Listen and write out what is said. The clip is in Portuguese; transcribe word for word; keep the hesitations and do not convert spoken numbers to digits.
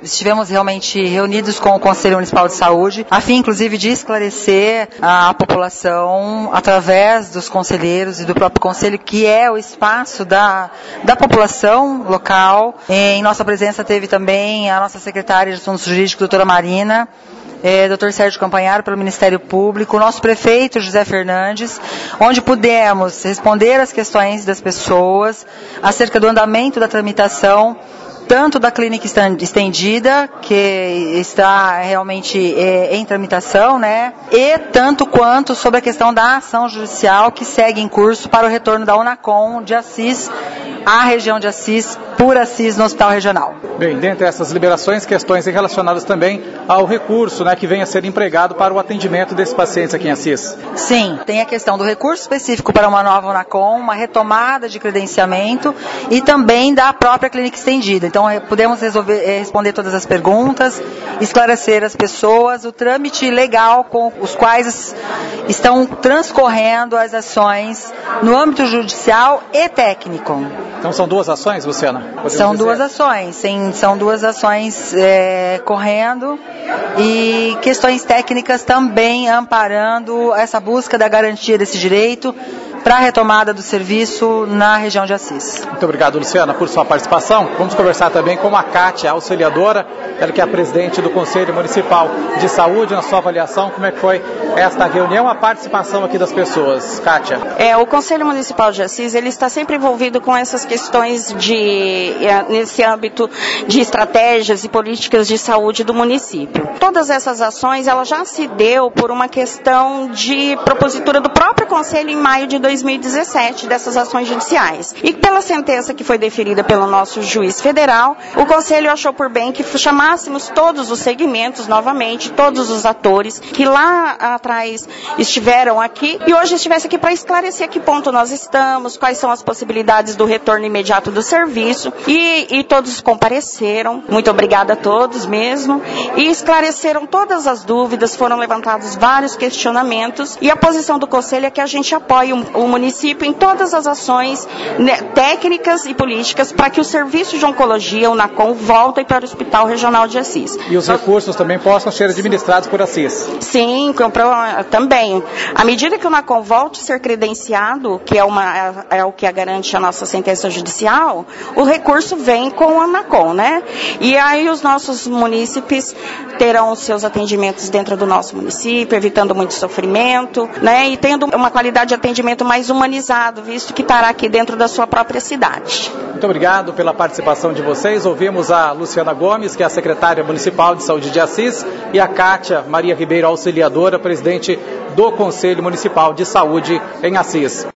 estivemos realmente reunidos com o Conselho Municipal de Saúde, a fim, inclusive, de esclarecer a população através dos conselheiros e do próprio Conselho, que é o espaço da, da população local. Em nossa presença teve também a nossa secretária de Assuntos Jurídicos, doutora Marina, É, doutor Sérgio Campanharo, pelo Ministério Público, o nosso prefeito José Fernandes, onde pudemos responder as questões das pessoas acerca do andamento da tramitação, tanto da clínica estendida, que está realmente é, em tramitação, né, e tanto quanto sobre a questão da ação judicial que segue em curso para o retorno da Unacom de Assis à região de Assis, por Assis, no Hospital Regional. Bem, dentre essas liberações, questões relacionadas também ao recurso, né, que vem a ser empregado para o atendimento desses pacientes aqui em Assis. Sim, tem a questão do recurso específico para uma nova Unacom, uma retomada de credenciamento e também da própria clínica estendida. Então, podemos resolver, responder todas as perguntas, esclarecer as pessoas, o trâmite legal com os quais estão transcorrendo as ações no âmbito judicial e técnico. Então são duas ações, Luciana? São dizer? duas ações, sim, são duas ações é, correndo e questões técnicas também amparando essa busca da garantia desse direito para a retomada do serviço na região de Assis. Muito obrigado, Luciana, por sua participação. Vamos conversar também com a Kátia, auxiliadora, ela que é a presidente do Conselho Municipal de Saúde. Na sua avaliação, como é que foi esta reunião, a participação aqui das pessoas? Kátia. É, o Conselho Municipal de Assis, ele está sempre envolvido com essas questões de, nesse âmbito de estratégias e políticas de saúde do município. Todas essas ações, ela já se deu por uma questão de propositura do próprio Conselho em maio de dois mil e dezessete, dessas ações judiciais. E pela sentença que foi deferida pelo nosso juiz federal, o Conselho achou por bem que chamássemos todos os segmentos novamente, todos os atores que lá atrás estiveram aqui e hoje estivesse aqui para esclarecer a que ponto nós estamos, quais são as possibilidades do retorno imediato do serviço e, e todos compareceram, muito obrigada a todos mesmo, e esclareceram todas as dúvidas, foram levantados vários questionamentos e a posição do Conselho é que a gente apoie o, o município em todas as ações, né, técnicas e políticas para que o serviço de oncologia, o Unacom, volte para o Hospital Regional de Assis. E os recursos também possam ser administrados por Assis? Sim, também. À medida que o Unacom volte a ser credenciado, que é, uma, é, é o que garante a nossa sentença judicial, o recurso vem com o Unacom, né? E aí os nossos munícipes terão os seus atendimentos dentro do nosso município, evitando muito sofrimento, né? E tendo uma qualidade de atendimento mais humanizado, visto que estará aqui dentro da sua própria cidade. Muito obrigado pela participação de vocês. Ouvimos a Luciana Gomes, que é a secretária municipal de saúde de Assis, e a Kátia Maria Ribeiro, auxiliadora, presidente do Conselho Municipal de Saúde em Assis.